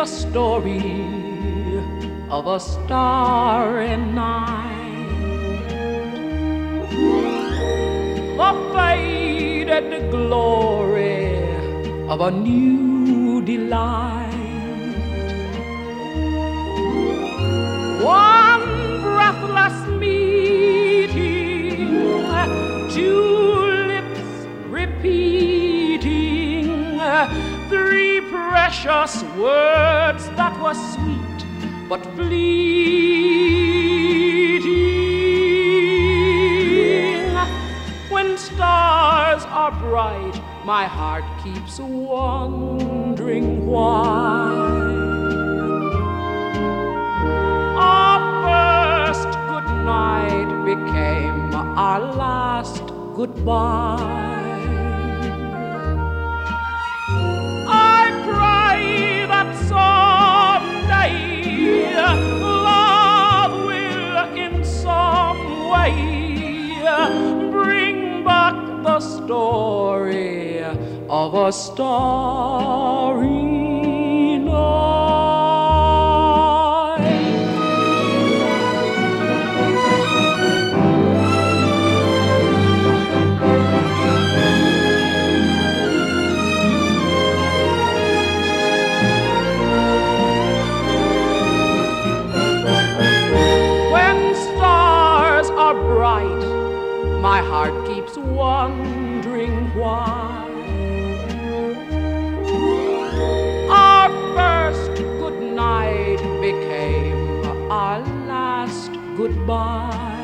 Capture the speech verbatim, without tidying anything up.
the story of a starry night. The faded glory of a new delight. One breathless meeting, two lips repeating three precious words that were sweet but fleeting. When stars are bright, my heart keeps wondering why. Our first good night became our last goodbye. I pray that someday love will in some way bring back the story of a starry bright, my heart keeps wondering why. Our first good night became our last goodbye.